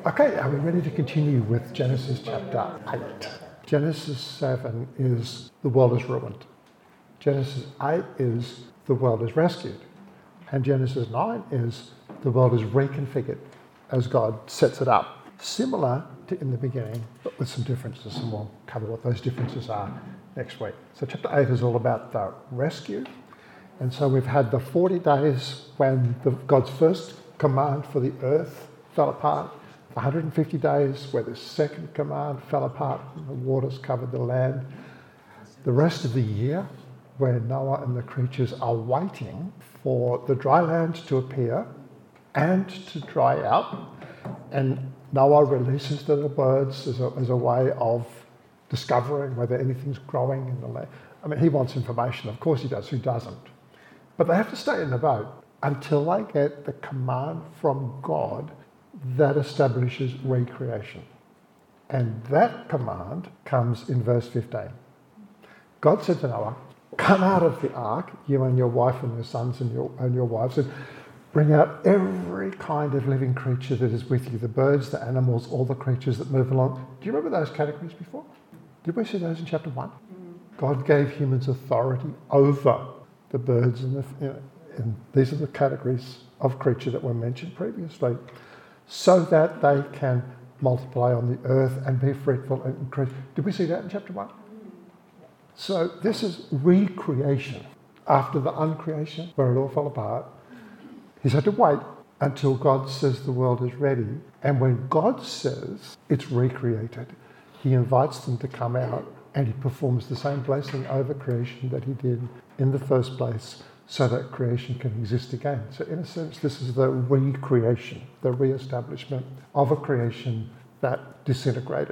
Okay, are we ready to continue with Genesis chapter 8? Genesis 7 is the world is ruined. Genesis 8 is the world is rescued. And Genesis 9 is the world is reconfigured as God sets it up. Similar to in the beginning, but with some differences, and we'll cover what those differences are next week. So chapter 8 is all about the rescue. And so we've had the 40 days when God's first command for the earth fell apart, 150 days where the second command fell apart and the waters covered the land. The rest of the year where Noah and the creatures are waiting for the dry land to appear and to dry out. And Noah releases the little birds as a way of discovering whether anything's growing in the land. I mean, he wants information. Of course he does. Who doesn't? But they have to stay in the boat until they get the command from God that establishes recreation. And that command comes in verse 15. God said to Noah, come out of the ark, you and your wife and your sons and your wives, and bring out every kind of living creature that is with you, the birds, the animals, all the creatures that move along. Do you remember those categories before? Did we see those in chapter 1? God gave humans authority over the birds and and these are the categories of creature that were mentioned previously, so that they can multiply on the earth and be fruitful and increase. Did we see that in chapter 1? So this is recreation. After the uncreation, where it all fell apart, he's had to wait until God says the world is ready. And when God says it's recreated, he invites them to come out and he performs the same blessing over creation that he did in the first place so that creation can exist again. So in a sense, this is the recreation, the re-establishment of a creation that disintegrated.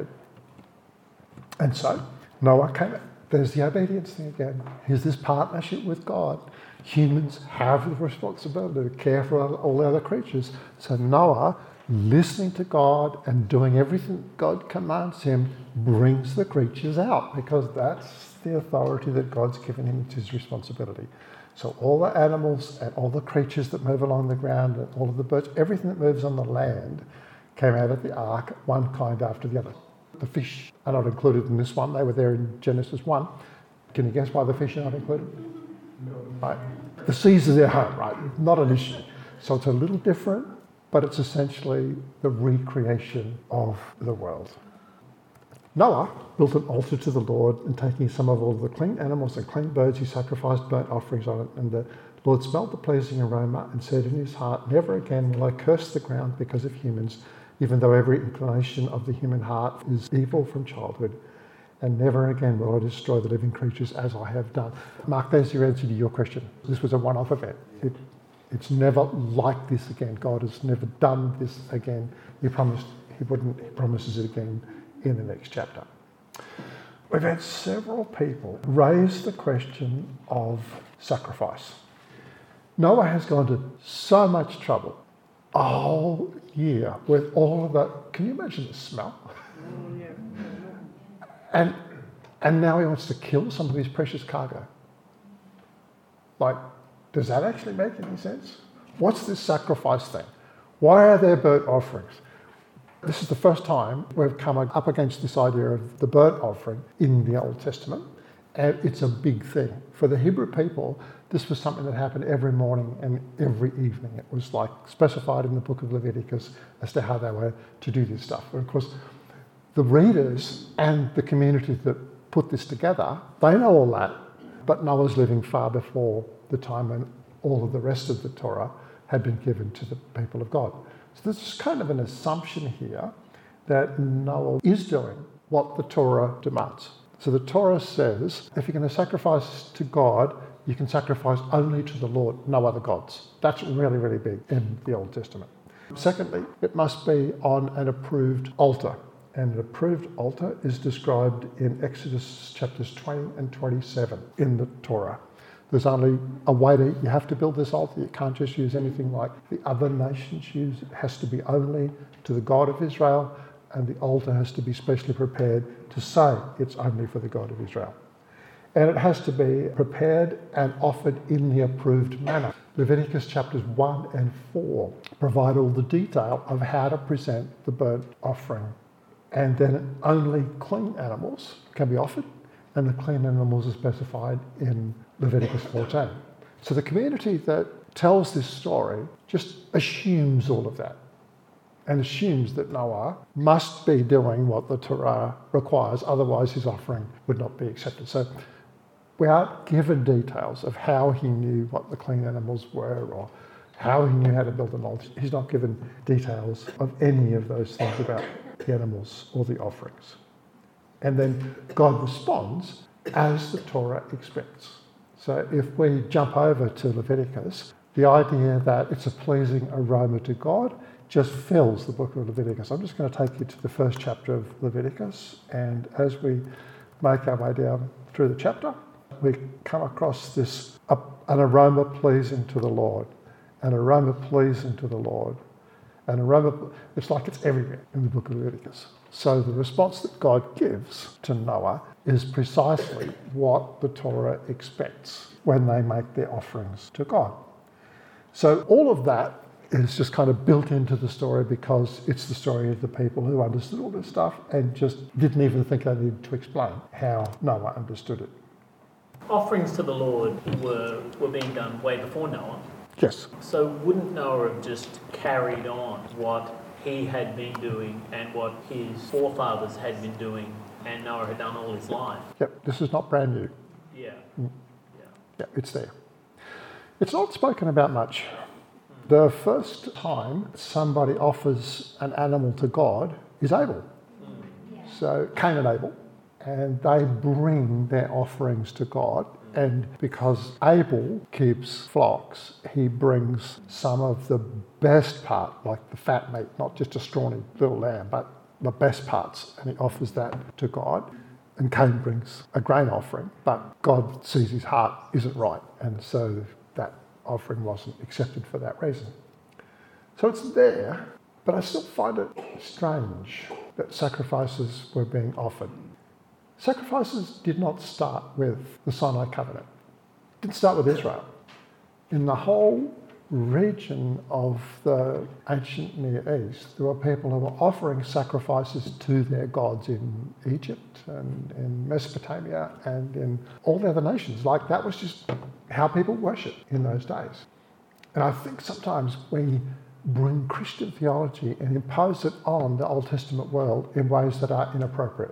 And so Noah came out. There's the obedience thing again. Here's this partnership with God. Humans have the responsibility to care for all the other creatures. So Noah, listening to God and doing everything God commands him, brings the creatures out because that's the authority that God's given him. It's his responsibility. So all the animals and all the creatures that move along the ground and all of the birds, everything that moves on the land came out of the ark, one kind after the other. The fish are not included in this one. They were there in Genesis 1. Can you guess why the fish are not included? No. Right. The seas are their home, right? Not an issue. So it's a little different, but it's essentially the recreation of the world. Noah built an altar to the Lord, and taking some of all the clean animals and clean birds, he sacrificed burnt offerings on it. And the Lord smelled the pleasing aroma and said in his heart, never again will I curse the ground because of humans, even though every inclination of the human heart is evil from childhood. And never again will I destroy the living creatures as I have done. Mark, there's your answer to your question. This was a one-off event. It's never like this again. God has never done this again. He promised he wouldn't. He promises it again in the next chapter. We've had several people raise the question of sacrifice. Noah has gone to so much trouble a whole year with all of that. Can you imagine the smell? Oh, yeah. And now he wants to kill some of his precious cargo. Like, does that actually make any sense? What's this sacrifice thing? Why are there burnt offerings? This is the first time we've come up against this idea of the burnt offering in the Old Testament, and it's a big thing. For the Hebrew people, this was something that happened every morning and every evening. It was like specified in the book of Leviticus as to how they were to do this stuff. And of course, the readers and the community that put this together, they know all that, but Noah's living far before the time when all of the rest of the Torah had been given to the people of God. So there's kind of an assumption here that Noah is doing what the Torah demands. So the Torah says, if you're going to sacrifice to God, you can sacrifice only to the Lord, no other gods. That's really, really big in the Old Testament. Secondly, it must be on an approved altar. And an approved altar is described in Exodus chapters 20 and 27 in the Torah. There's only a way you have to build this altar. You can't just use anything like the other nations use. It has to be only to the God of Israel, and the altar has to be specially prepared to say it's only for the God of Israel. And it has to be prepared and offered in the approved manner. Leviticus chapters 1 and 4 provide all the detail of how to present the burnt offering. And then only clean animals can be offered, and the clean animals are specified in Leviticus 14. So the community that tells this story just assumes all of that and assumes that Noah must be doing what the Torah requires, otherwise his offering would not be accepted. So we aren't given details of how he knew what the clean animals were or how he knew how to build an altar. He's not given details of any of those things about the animals or the offerings. And then God responds as the Torah expects. So if we jump over to Leviticus, the idea that it's a pleasing aroma to God just fills the book of Leviticus. I'm just going to take you to the first chapter of Leviticus, and as we make our way down through the chapter, we come across this, an aroma pleasing to the Lord, an aroma pleasing to the Lord, an aroma, it's like it's everywhere in the book of Leviticus. So the response that God gives to Noah is precisely what the Torah expects when they make their offerings to God. So all of that is just kind of built into the story because it's the story of the people who understood all this stuff and just didn't even think they needed to explain how Noah understood it. Offerings to the Lord were being done way before Noah. Yes. So wouldn't Noah have just carried on what he had been doing and what his forefathers had been doing and Noah had done all his life? Yep, this is not brand new. Yeah. Yeah, it's there. It's not spoken about much. The first time somebody offers an animal to God is Abel. So Cain and Abel, and they bring their offerings to God. And because Abel keeps flocks, he brings some of the best part, like the fat meat, not just a scrawny little lamb, but the best parts, and he offers that to God. And Cain brings a grain offering, but God sees his heart isn't right, and so that offering wasn't accepted for that reason. So it's there, but I still find it strange that sacrifices were being offered. Sacrifices did not start with the Sinai covenant. It didn't start with Israel. In the whole region of the ancient Near East, there were people who were offering sacrifices to their gods in Egypt and in Mesopotamia and in all the other nations. Like, that was just how people worshipped in those days. And I think sometimes we bring Christian theology and impose it on the Old Testament world in ways that are inappropriate.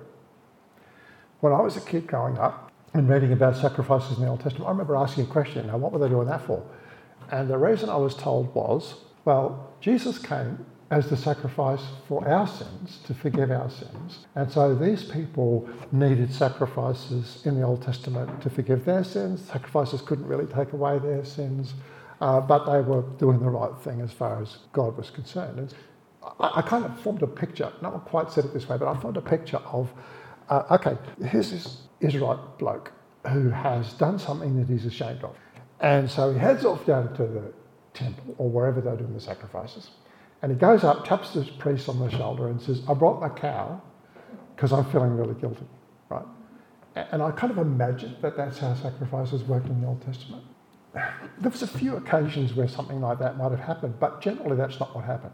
When I was a kid growing up and reading about sacrifices in the Old Testament, I remember asking a question, now what were they doing that for? And the reason I was told was, well, Jesus came as the sacrifice for our sins, to forgive our sins. And so these people needed sacrifices in the Old Testament to forgive their sins. Sacrifices couldn't really take away their sins, but they were doing the right thing as far as God was concerned. And I kind of formed a picture, not quite said it this way, but I formed a picture of, okay, here's this Israelite bloke who has done something that he's ashamed of. And so he heads off down to the temple or wherever they're doing the sacrifices. And he goes up, taps the priest on the shoulder and says, I brought my cow because I'm feeling really guilty, right? And I kind of imagine that that's how sacrifices worked in the Old Testament. There was a few occasions where something like that might have happened, but generally that's not what happened.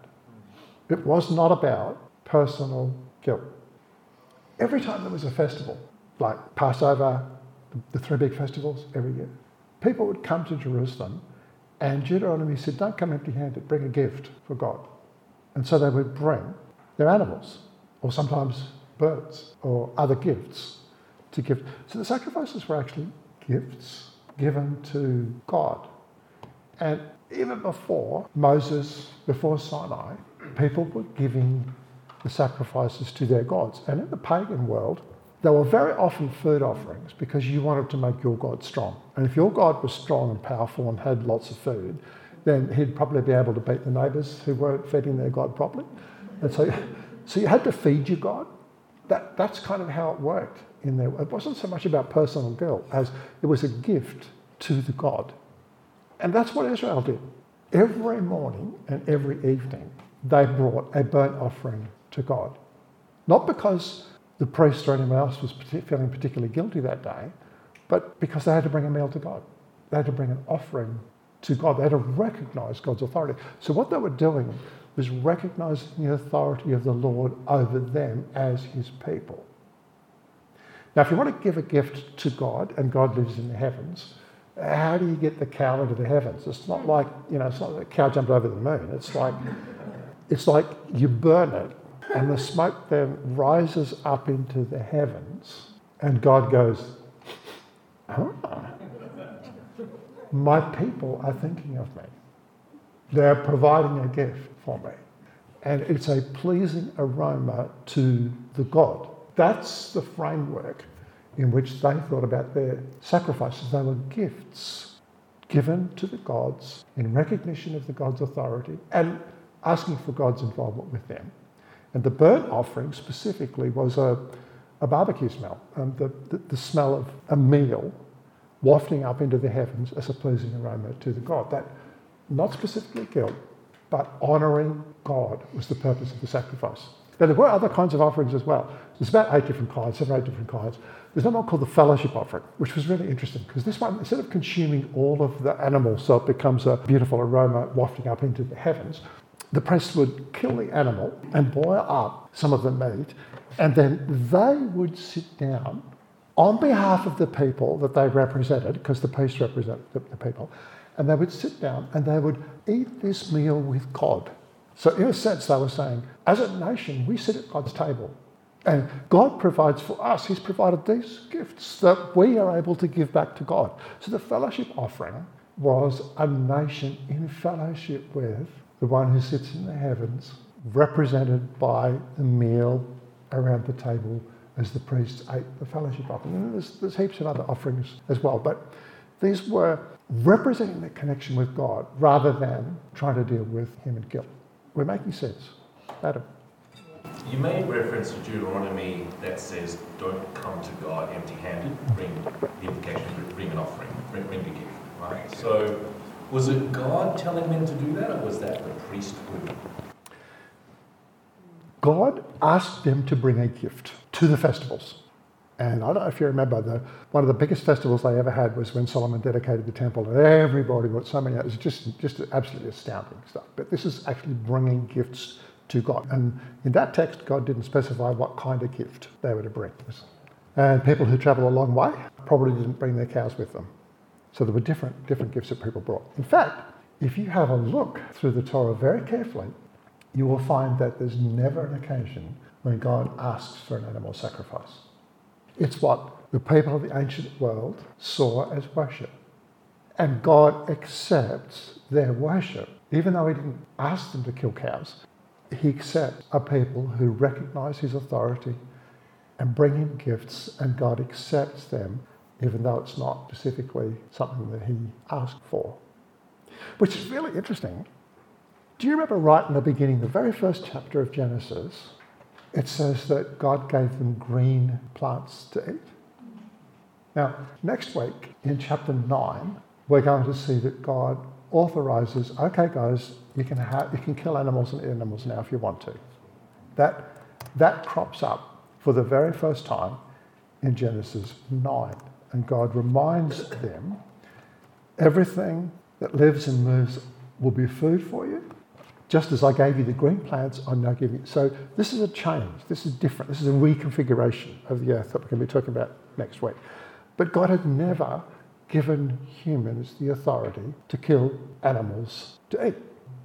It was not about personal guilt. Every time there was a festival, like Passover, the three big festivals every year, people would come to Jerusalem, and Deuteronomy said, don't come empty-handed, bring a gift for God. And so they would bring their animals, or sometimes birds, or other gifts to give. So the sacrifices were actually gifts given to God. And even before Moses, before Sinai, people were giving the sacrifices to their gods. And in the pagan world, they were very often food offerings because you wanted to make your God strong. And if your God was strong and powerful and had lots of food, then he'd probably be able to beat the neighbours who weren't feeding their God properly. And so you had to feed your God. That's kind of how it worked in there. It wasn't so much about personal guilt as it was a gift to the God. And that's what Israel did. Every morning and every evening, they brought a burnt offering to God. Not because the priest or anyone else was feeling particularly guilty that day, but because they had to bring a meal to God. They had to bring an offering to God. They had to recognize God's authority. So what they were doing was recognizing the authority of the Lord over them as his people. Now, if you want to give a gift to God and God lives in the heavens, how do you get the cow into the heavens? It's not like, it's not like the cow jumped over the moon. It's like you burn it and the smoke then rises up into the heavens and God goes, my people are thinking of me. They're providing a gift for me. And it's a pleasing aroma to the God. That's the framework in which they thought about their sacrifices. They were gifts given to the gods in recognition of the gods' authority and asking for God's involvement with them. And the burnt offering specifically was a barbecue smell, the smell of a meal wafting up into the heavens as a pleasing aroma to the God. That not specifically guilt, but honouring God was the purpose of the sacrifice. Now, there were other kinds of offerings as well. There's about 7 or 8 different kinds. There's one called the fellowship offering, which was really interesting because this one, instead of consuming all of the animal so it becomes a beautiful aroma wafting up into the heavens, the priest would kill the animal and boil up some of the meat, and then they would sit down on behalf of the people that they represented, because the priests represented the people, and they would sit down and they would eat this meal with God. So in a sense, they were saying, as a nation, we sit at God's table. And God provides for us. He's provided these gifts that we are able to give back to God. So the fellowship offering was a nation in fellowship with the one who sits in the heavens, represented by the meal around the table as the priests ate the fellowship offering. And there's heaps of other offerings as well. But these were representing the connection with God rather than trying to deal with human guilt. We're making sense. Adam. You made reference to Deuteronomy that says, don't come to God empty-handed, bring an offering, bring a gift, right? So was it God telling them to do that, or was that the priesthood? God asked them to bring a gift to the festivals. And I don't know if you remember, one of the biggest festivals they ever had was when Solomon dedicated the temple, and everybody got so many. It was just absolutely astounding stuff. But this is actually bringing gifts to God. And in that text, God didn't specify what kind of gift they were to bring. And people who travel a long way probably didn't bring their cows with them. So there were different gifts that people brought. In fact, if you have a look through the Torah very carefully, you will find that there's never an occasion when God asks for an animal sacrifice. It's what the people of the ancient world saw as worship. And God accepts their worship. Even though he didn't ask them to kill cows, he accepts a people who recognise his authority and bring him gifts, and God accepts them, even though it's not specifically something that he asked for. Which is really interesting. Do you remember right in the beginning, the very first chapter of Genesis, it says that God gave them green plants to eat? Now, next week in chapter 9, we're going to see that God authorises, okay guys, you can kill animals and eat animals now if you want to. That crops up for the very first time in Genesis 9. And God reminds them, everything that lives and moves will be food for you. Just as I gave you the green plants, I'm now giving you. So this is a change. This is different. This is a reconfiguration of the earth that we're going to be talking about next week. But God had never given humans the authority to kill animals to eat.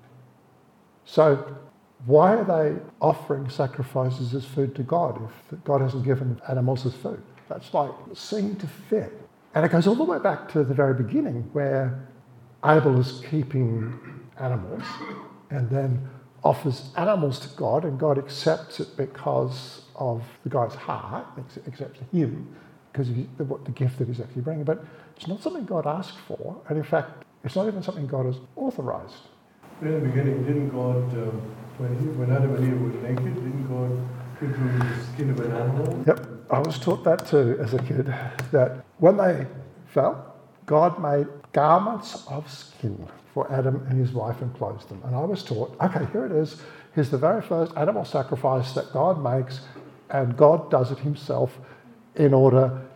So why are they offering sacrifices as food to God if God hasn't given animals as food? That's like seeming to fit. And it goes all the way back to the very beginning where Abel is keeping animals and then offers animals to God, and God accepts it because of the guy's heart, accepts him because of the gift that he's actually bringing. But it's not something God asked for, and in fact, it's not even something God has authorised. In the beginning, didn't God, when Adam and Eve were naked, didn't God give them the skin of an animal? Yep, I was taught that too as a kid, that when they fell, God made garments of skin for Adam and his wife and clothed them. And I was taught, okay, here it is. Here's the very first animal sacrifice that God makes, and God does it himself in order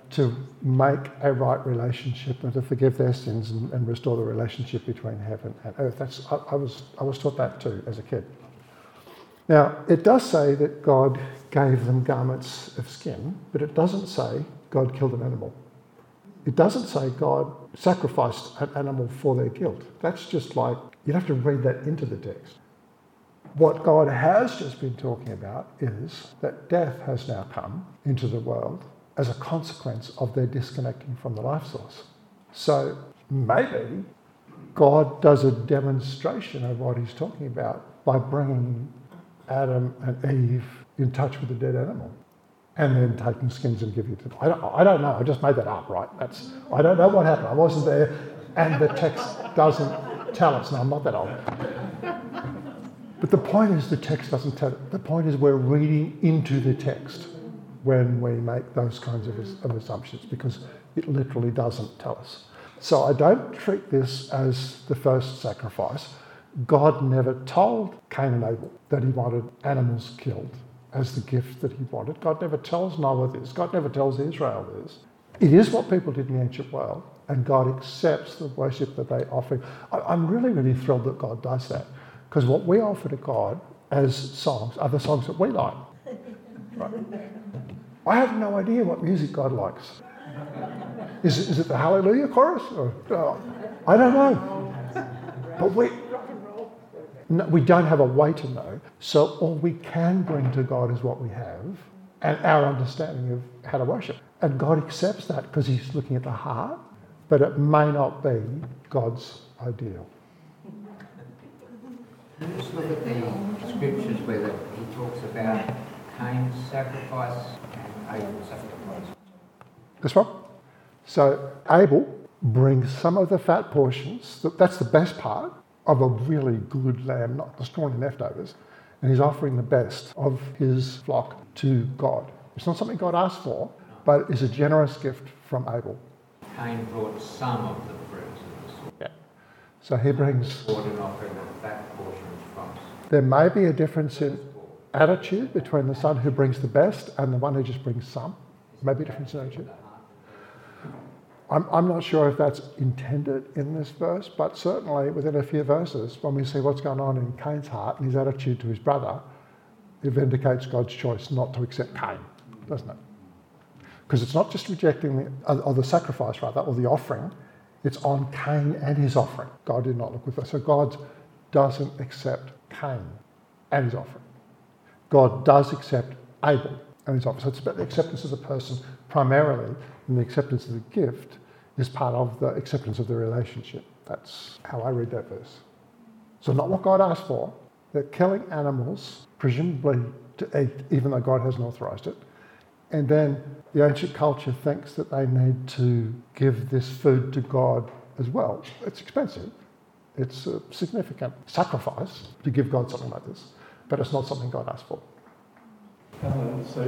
to make a right relationship and to forgive their sins and restore the relationship between heaven and earth. I was taught that too as a kid. Now, it does say that God gave them garments of skin, but it doesn't say God killed an animal. It doesn't say God sacrificed an animal for their guilt. That's just like, you'd have to read that into the text. What God has just been talking about is that death has now come into the world as a consequence of their disconnecting from the life source. So maybe God does a demonstration of what he's talking about by bringing Adam and Eve in touch with the dead animal and then taking skins and giving it to them. I don't know. I just made that up, right? I don't know what happened. I wasn't there, and the text doesn't tell us. No, I'm not that old. But the point is the text doesn't tell it. The point is we're reading into the text when we make those kinds of assumptions, because it literally doesn't tell us. So I don't treat this as the first sacrifice. God never told Cain and Abel that he wanted animals killed as the gift that he wanted. God never tells Noah this. God never tells Israel this. It is what people did in the ancient world, and God accepts the worship that they offer. I'm really, really thrilled that God does that, because what we offer to God as songs are the songs that we like. Right? I have no idea what music God likes. Is it the Hallelujah chorus? I don't know. But we don't have a way to know. So all we can bring to God is what we have and our understanding of how to worship. And God accepts that because he's looking at the heart, but it may not be God's ideal. Let's look at the scriptures where he talks about Cain's sacrifice and Abel's sacrifice. This one? So Abel brings some of the fat portions, that's the best part, of a really good lamb, not destroying the leftovers, and he's offering the best of his flock to God. It's not something God asked for, but it's a generous gift from Abel. Cain brought some of the fruits of the soil. Yeah. So he brings... Brought an offering of fat portions from. There may be a difference in attitude between the son who brings the best and the one who just brings some. Maybe a difference in attitude. I'm not sure if that's intended in this verse, but certainly within a few verses, when we see what's going on in Cain's heart and his attitude to his brother, it vindicates God's choice not to accept Cain, doesn't it? Because it's not just rejecting the sacrifice, rather, or the offering. It's on Cain and his offering. God did not look with us. So God doesn't accept Cain and his offering. God does accept Abel and his offering. So it's about the acceptance of the person primarily, and the acceptance of the gift is part of the acceptance of the relationship. That's how I read that verse. So not what God asked for. They're killing animals, presumably to eat, even though God hasn't authorised it. And then the ancient culture thinks that they need to give this food to God as well. It's expensive. It's a significant sacrifice to give God something like this, but it's not something God asked for. So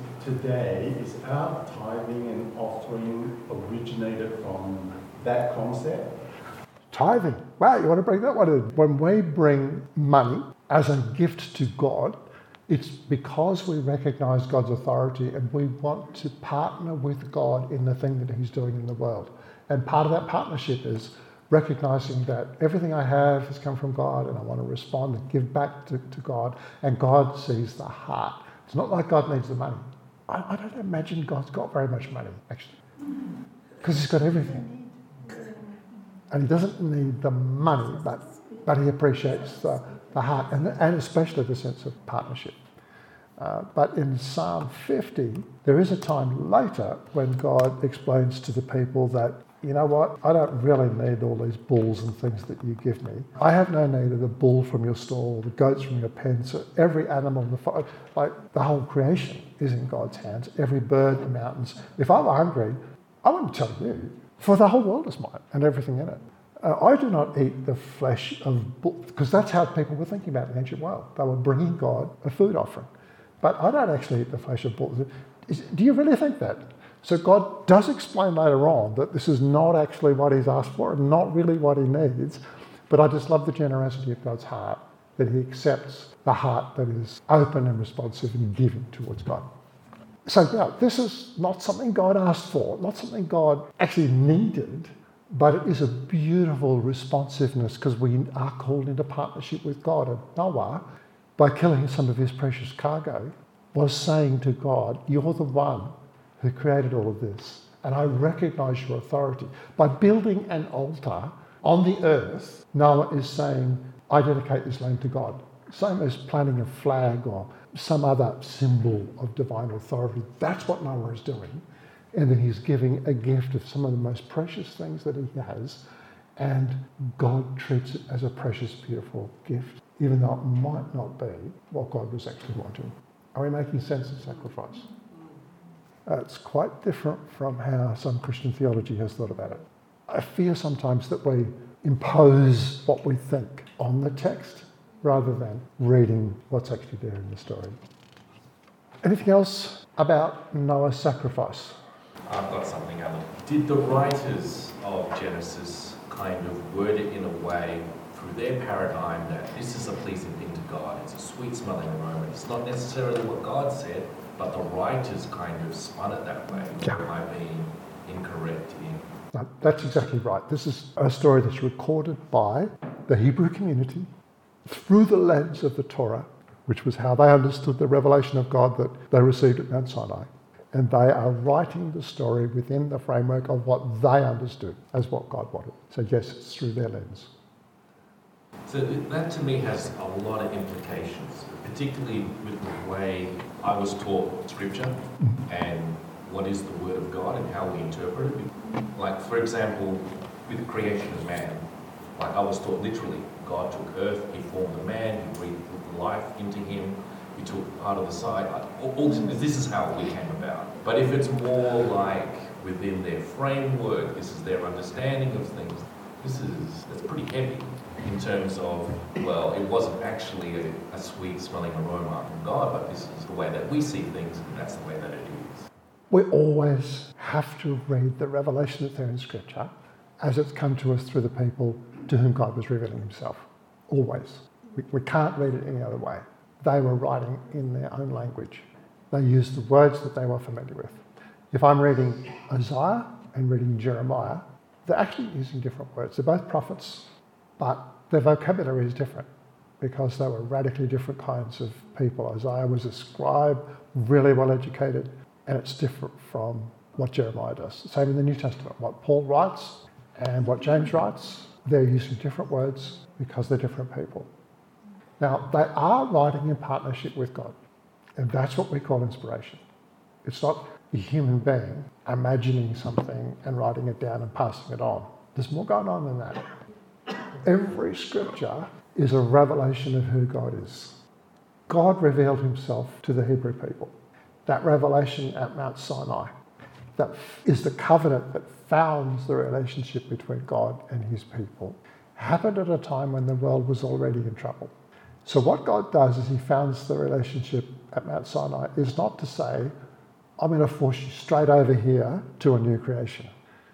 is our tithing and offering originated from that concept? Tithing. Wow, you want to bring that one in? When we bring money as a gift to God, it's because we recognise God's authority and we want to partner with God in the thing that he's doing in the world. And part of that partnership is recognising that everything I have has come from God and I want to respond and give back to God, and God sees the heart. It's not like God needs the money. I don't imagine God's got very much money, actually, because he's got everything. And he doesn't need the money, but he appreciates the heart and especially the sense of partnership. But in Psalm 50, there is a time later when God explains to the people that, you know what, I don't really need all these bulls and things that you give me. I have no need of the bull from your stall, the goats from your pen. So every animal in the whole creation is in God's hands. Every bird in the mountains. If I were hungry, I wouldn't tell you, for the whole world is mine and everything in it. I do not eat the flesh of bulls, because that's how people were thinking about it in the ancient world. They were bringing God a food offering. But I don't actually eat the flesh of bulls. Do you really think that? So God does explain later on that this is not actually what he's asked for and not really what he needs. But I just love the generosity of God's heart, that he accepts the heart that is open and responsive and giving towards God. So yeah, this is not something God asked for, not something God actually needed, but it is a beautiful responsiveness because we are called into partnership with God. And Noah, by killing some of his precious cargo, was saying to God, you're the one who created all of this, and I recognize your authority. By building an altar on the earth, Noah is saying, I dedicate this land to God. Same as planting a flag or some other symbol of divine authority. That's what Noah is doing. And then he's giving a gift of some of the most precious things that he has, and God treats it as a precious, beautiful gift, even though it might not be what God was actually wanting. Are we making sense of sacrifice? It's quite different from how some Christian theology has thought about it. I fear sometimes that we impose what we think on the text rather than reading what's actually there in the story. Anything else about Noah's sacrifice? I've got something, Alan. Did the writers of Genesis kind of word it in a way through their paradigm that this is a pleasing thing to God, it's a sweet smelling aroma? It's not necessarily what God said, but the writers kind of spun it that way. Yeah. Am I being incorrect in? No, that's exactly right. This is a story that's recorded by the Hebrew community through the lens of the Torah, which was how they understood the revelation of God that they received at Mount Sinai. And they are writing the story within the framework of what they understood as what God wanted. So yes, it's through their lens. So that to me has a lot of implications, particularly with the way I was taught Scripture and what is the Word of God and how we interpret it. Like, for example, with the creation of man, like I was taught literally, God took earth, he formed a man, he breathed life into him, he took part of the side. All this is how we came about. But if it's more like within their framework, this is their understanding of things, that's pretty heavy in terms of, well, it wasn't actually a sweet smelling aroma from God, but this is the way that we see things, and that's the way that it is. We always have to read the revelation that's there in Scripture as it's come to us through the people to whom God was revealing himself. Always. We can't read it any other way. They were writing in their own language. They used the words that they were familiar with. If I'm reading Isaiah and reading Jeremiah, they're actually using different words. They're both prophets, but their vocabulary is different because they were radically different kinds of people. Isaiah was a scribe, really well educated, and it's different from what Jeremiah does. Same in the New Testament. What Paul writes and what James writes, they're using different words because they're different people. Now, they are writing in partnership with God, and that's what we call inspiration. It's not a human being imagining something and writing it down and passing it on. There's more going on than that. Every scripture is a revelation of who God is. God revealed himself to the Hebrew people. That revelation at Mount Sinai, that is the covenant that founds the relationship between God and his people, happened at a time when the world was already in trouble. So what God does is he founds the relationship at Mount Sinai is not to say, I'm going to force you straight over here to a new creation.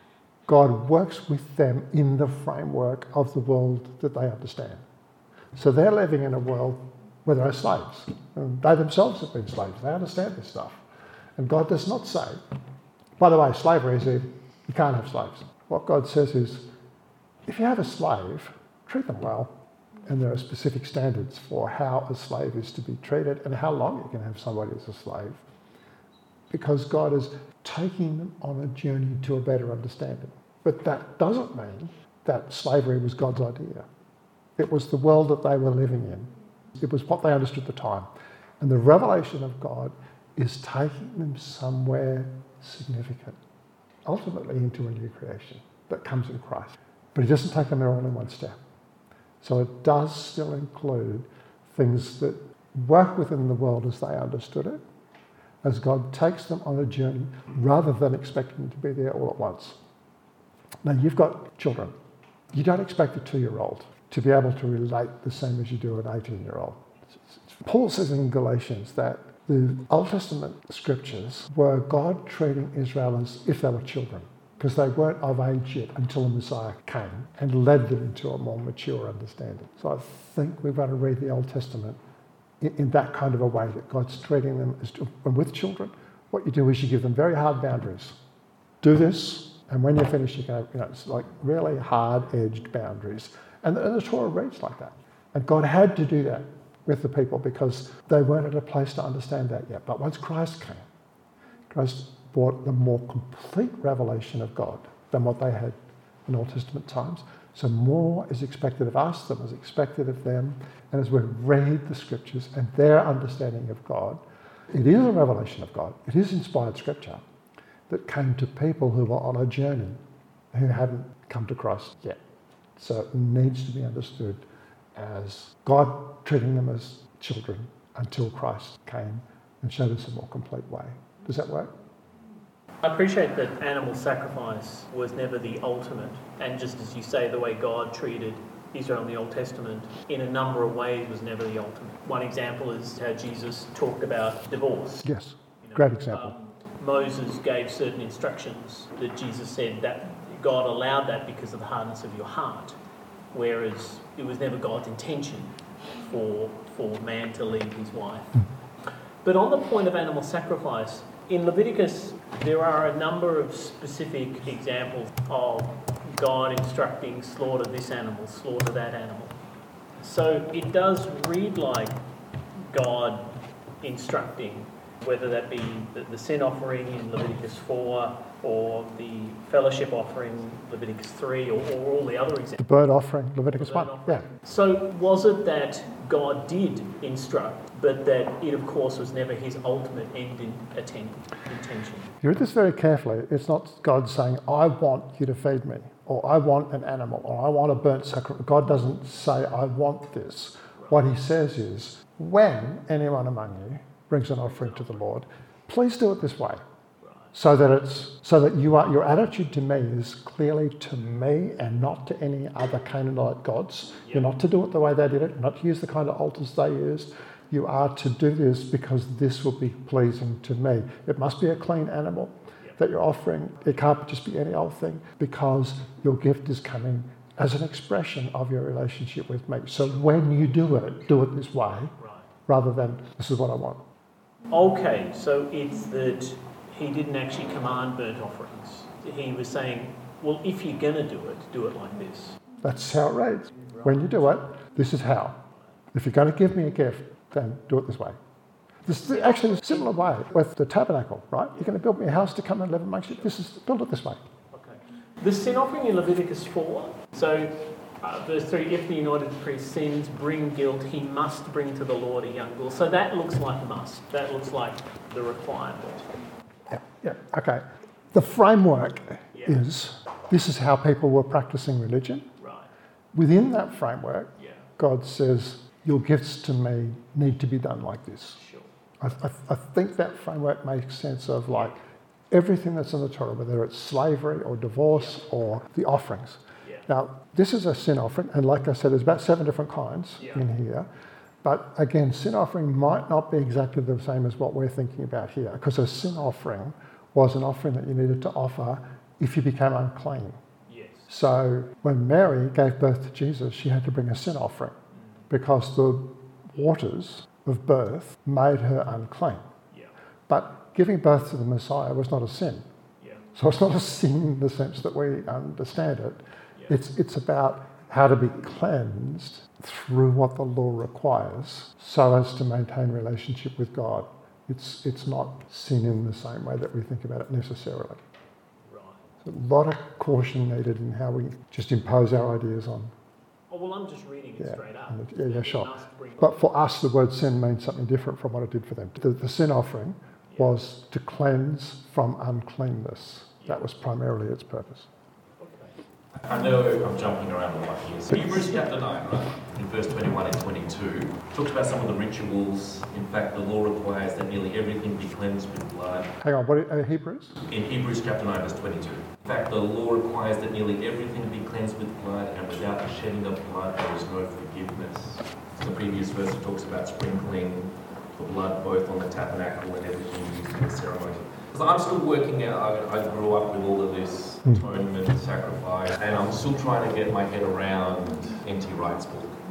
God works with them in the framework of the world that they understand. So they're living in a world where there are slaves. And they themselves have been slaves. They understand this stuff. And God does not say, by the way, slavery is you can't have slaves. What God says is, if you have a slave, treat them well. And there are specific standards for how a slave is to be treated and how long you can have somebody as a slave. Because God is taking them on a journey to a better understanding. But that doesn't mean that slavery was God's idea. It was the world that they were living in. It was what they understood at the time. And the revelation of God is taking them somewhere significant, ultimately into a new creation that comes in Christ. But he doesn't take them there all in one step. So it does still include things that work within the world as they understood it, as God takes them on a journey rather than expecting them to be there all at once. Now, you've got children. You don't expect a 2-year-old to be able to relate the same as you do an 18-year-old. Paul says in Galatians that the Old Testament scriptures were God treating Israel as if they were children, because they weren't of age yet until the Messiah came and led them into a more mature understanding. So I think we've got to read the Old Testament in that kind of a way, that God's treating them as with children, what you do is you give them very hard boundaries. Do this, and when you're finished, you can, it's like really hard-edged boundaries. And the Torah reads like that. And God had to do that with the people because they weren't at a place to understand that yet. But once Christ came, Christ brought the more complete revelation of God than what they had in Old Testament times. So more is expected of us than was expected of them. And as we read the scriptures and their understanding of God, it is a revelation of God. It is inspired scripture that came to people who were on a journey, who hadn't come to Christ yet. So it needs to be understood as God treating them as children until Christ came and showed us a more complete way. Does that work? I appreciate that animal sacrifice was never the ultimate, and just as you say, the way God treated Israel in the Old Testament in a number of ways was never the ultimate. One example is how Jesus talked about divorce. Yes, great example. Moses gave certain instructions that Jesus said that God allowed that because of the hardness of your heart, whereas it was never God's intention for man to leave his wife. But on the point of animal sacrifice, in Leviticus, there are a number of specific examples of God instructing slaughter this animal, slaughter that animal. So it does read like God instructing, whether that be the sin offering in Leviticus 4 or the fellowship offering, Leviticus 3, or all the other examples. The bird offering, Leviticus 1. Yeah. So was it that God did instruct, but that it, of course, was never his ultimate intention? You read this very carefully. It's not God saying, I want you to feed me, or I want an animal, or I want a burnt sacrifice. God doesn't say, I want this. What he says is, when anyone among you brings an offering to the Lord, please do it this way. So that your attitude to me is clearly to me and not to any other Canaanite gods. Yep. You're not to do it the way they did it, not to use the kind of altars they used. You are to do this because this will be pleasing to me. It must be a clean animal that you're offering. It can't just be any old thing because your gift is coming as an expression of your relationship with me. So when you do it this way rather than this is what I want. Okay, so it's that he didn't actually command burnt offerings. He was saying, well, if you're going to do it like this. That's how it reads. When you do it, this is how. If you're going to give me a gift, then do it this way. This is actually a similar way with the tabernacle, right? You're going to build me a house to come and live amongst you. Build it this way. Okay. The sin offering in Leviticus 4, so verse 3, if the anointed priest sins, bring guilt, he must bring to the Lord a young bull. So that looks like a must. That looks like the requirement. Yeah, okay. The framework is, this is how people were practicing religion. Right. Within that framework, God says, your gifts to me need to be done like this. Sure. I think that framework makes sense of like everything that's in the Torah, whether it's slavery or divorce or the offerings. Yeah. Now, this is a sin offering, and like I said, there's about 7 different kinds in here. But again, sin offering might not be exactly the same as what we're thinking about here, because a sin offering was an offering that you needed to offer if you became unclean. Yes. So when Mary gave birth to Jesus, she had to bring a sin offering because the waters of birth made her unclean. Yeah. But giving birth to the Messiah was not a sin. Yeah. So it's not a sin in the sense that we understand it. Yeah. It's about how to be cleansed through what the law requires so as to maintain relationship with God. It's not sin in the same way that we think about it necessarily. Right. There's a lot of caution needed in how we just impose our ideas on. Oh, well, I'm just reading it straight up. Yeah, sure. But for us, the word sin means something different from what it did for them. The sin offering was to cleanse from uncleanness. That was primarily its purpose. I know I'm jumping around a lot here. So Hebrews chapter 9, right, in verse 21 and 22, talks about some of the rituals. In fact, the law requires that nearly everything be cleansed with blood. Hang on, what are Hebrews? In Hebrews chapter 9, verse 22. In fact, the law requires that nearly everything be cleansed with blood, and without the shedding of blood, there is no forgiveness. So the previous verse it talks about sprinkling the blood both on the tabernacle and everything used in the ceremony. Because I'm still working out, I grew up with all of this atonement, sacrifice, and I'm still trying to get my head around N.T. Wright's book.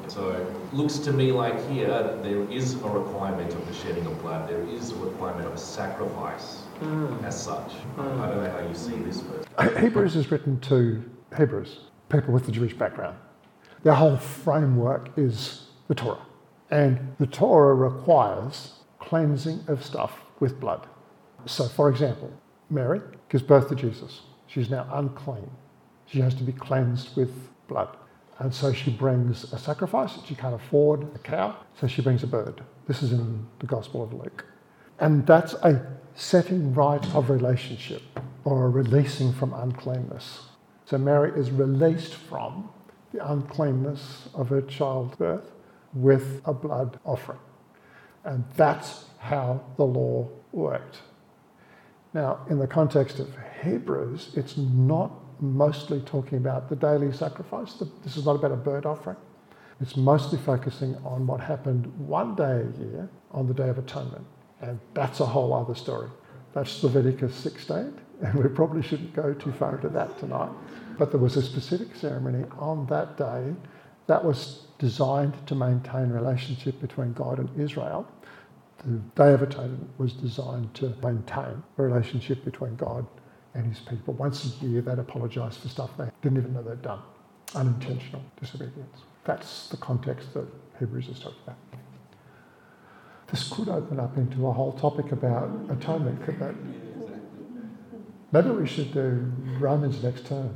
So it looks to me like here that there is a requirement of the shedding of blood. There is a requirement of a sacrifice as such. I don't know how you see this verse. Hebrews is written to Hebrews, people with the Jewish background. Their whole framework is the Torah. And the Torah requires cleansing of stuff with blood. So, for example, Mary gives birth to Jesus. She's now unclean. She has to be cleansed with blood. And so she brings a sacrifice. She can't afford a cow, so she brings a bird. This is in the Gospel of Luke. And that's a setting right of relationship, or a releasing from uncleanness. So Mary is released from the uncleanness of her childbirth with a blood offering. And that's how the law worked. Now, in the context of Hebrews, it's not mostly talking about the daily sacrifice. This is not about a bird offering. It's mostly focusing on what happened one day a year on the Day of Atonement. And that's a whole other story. That's Leviticus 16, and we probably shouldn't go too far into that tonight. But there was a specific ceremony on that day that was designed to maintain relationship between God and Israel. The Day of Atonement was designed to maintain a relationship between God and his people. Once a year, they'd apologise for stuff they didn't even know they'd done. Unintentional disobedience. That's the context that Hebrews is talking about. This could open up into a whole topic about atonement, couldn't it? Maybe we should do Romans next term.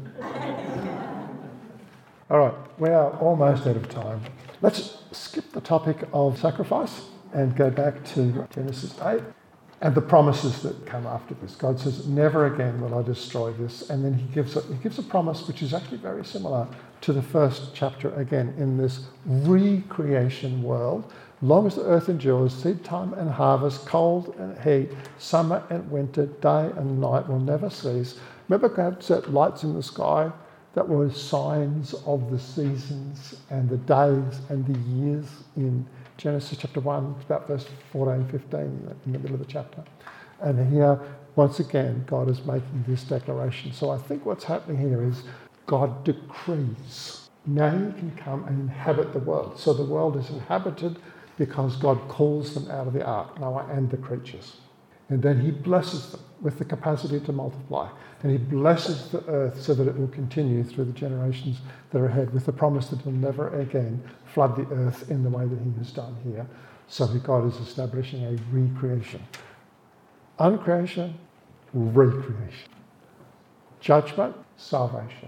All right, we are almost out of time. Let's skip the topic of sacrifice and go back to Genesis 8 and the promises that come after this. God says, never again will I destroy this. And then he gives a promise which is actually very similar to the first chapter again in this recreation world. Long as the earth endures, seed time and harvest, cold and heat, summer and winter, day and night will never cease. Remember God set lights in the sky that were signs of the seasons and the days and the years in Genesis chapter 1, it's about verse 14, 15 in the middle of the chapter. And here, once again, God is making this declaration. So I think what's happening here is God decrees. Now you can come and inhabit the world. So the world is inhabited because God calls them out of the ark, Noah and the creatures. And then he blesses them with the capacity to multiply. And he blesses the earth so that it will continue through the generations that are ahead, with the promise that he'll never again flood the earth in the way that he has done here. So that God is establishing a recreation. Uncreation, recreation. Judgment, salvation.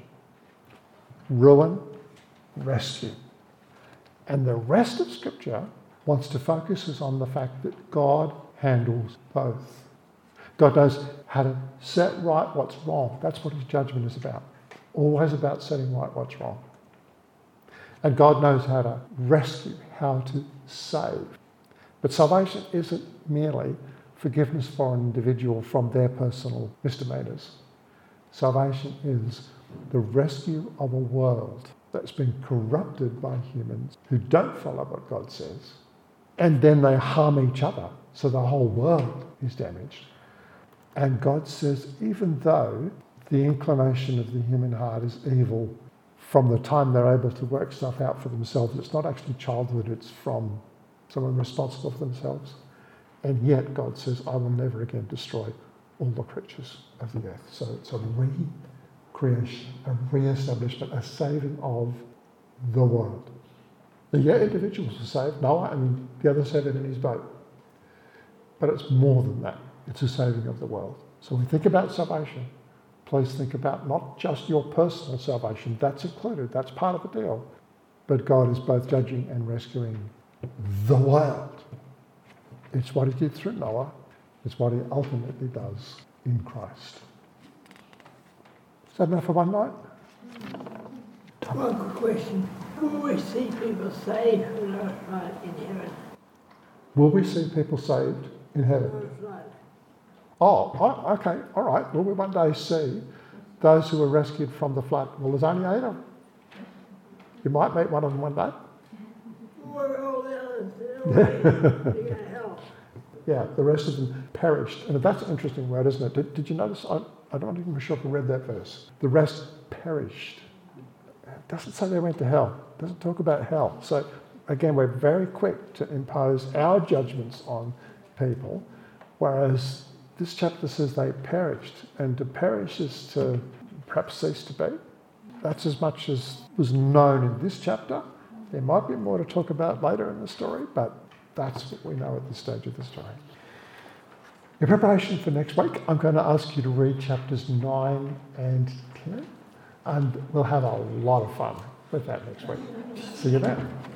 Ruin, rescue. And the rest of Scripture wants to focus us on the fact that God handles both. God knows how to set right what's wrong. That's what his judgment is about. Always about setting right what's wrong. And God knows how to rescue, how to save. But salvation isn't merely forgiveness for an individual from their personal misdemeanors. Salvation is the rescue of a world that's been corrupted by humans who don't follow what God says, and then they harm each other, so the whole world is damaged. And God says, even though the inclination of the human heart is evil from the time they're able to work stuff out for themselves, it's not actually childhood, it's from someone responsible for themselves. And yet God says, I will never again destroy all the creatures of the earth. So it's a recreation, a re-establishment, a saving of the world. The individuals were saved, Noah and the other 7 in his boat. But it's more than that. It's a saving of the world. So when we think about salvation, please think about not just your personal salvation. That's included. That's part of the deal. But God is both judging and rescuing the world. It's what he did through Noah. It's what he ultimately does in Christ. Is that enough for one night? One quick question. Will we see people saved who are not in heaven? Will we see people saved in heaven? Oh, okay, all right. Will we one day see those who were rescued from the flood? Well, there's only 8 of them. You might meet one of them one day. What are all the others? They're going to hell. Yeah, the rest of them perished. And that's an interesting word, isn't it? Did you notice? I'm not even sure if I read that verse. The rest perished. It doesn't say they went to hell. It doesn't talk about hell. So again, we're very quick to impose our judgments on people, whereas this chapter says they perished, and to perish is to perhaps cease to be. That's as much as was known in this chapter. There might be more to talk about later in the story, but that's what we know at this stage of the story. In preparation for next week, I'm going to ask you to read chapters 9 and 10, and we'll have a lot of fun with that next week. See you then.